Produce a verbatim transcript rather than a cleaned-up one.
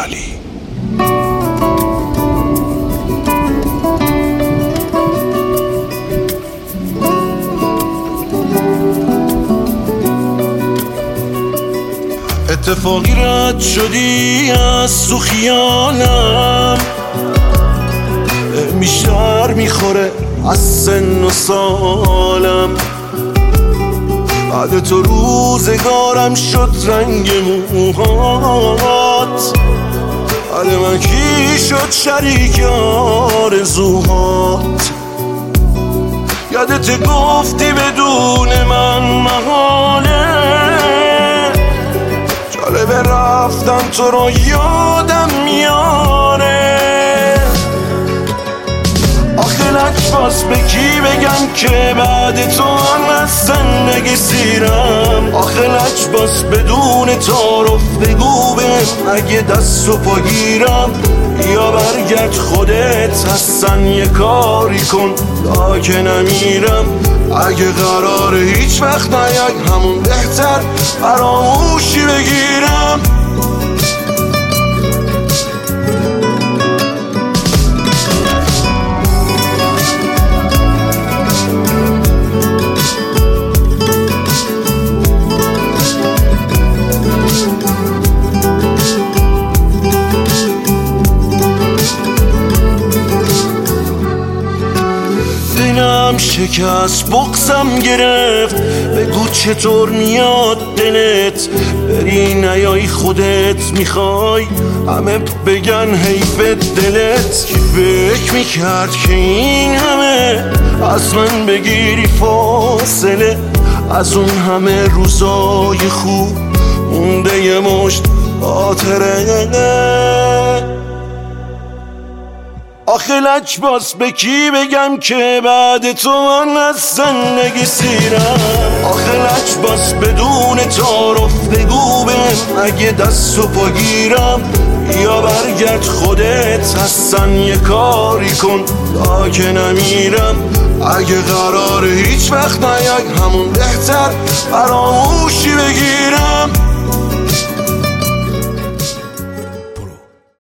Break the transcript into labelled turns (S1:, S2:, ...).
S1: امیرعلی. اتفاقی رد شدی از تو خیالم، بیشتر میخوره از سن و سالم. بعد تو روزگارم شد رنگ موهات، بعد من کی شد شریک آرزوهات. یادت گفتی بدون من محاله، جالبه رفتن تو رو یادم میاره. آخه لجباس به کی بگم که بعد تو هم از زندگی سیرم. آخه لجباس بدون تعارف بگو بهم اگه دست و پا گیرم، یا برگرد خودت حسن یه کاری کن تا که نمیرم. اگه قراره هیچ وقت نیای همون بهتر فراموشی بگیرم. دلم شکست بغزم گرفت، بگو چطور میاد دلت بری نیای خودت میخوای همه بگن حیف دلت. کی فکر میکرد که این همه از من بگیری فاصله، از اون همه روزای خوب مونده یه مشت خاطره. آخه لجباس به کی بگم که بعد تو من از زندگی سیرم. آخه لجباس بدون تعارف بگو بهم اگه دست و پا گیرم، یا برگرد خودت حسن یه کاری کن تا که نمیرم. اگه قراره هیچ وقت نیای همون بهتر فراموشی بگیرم.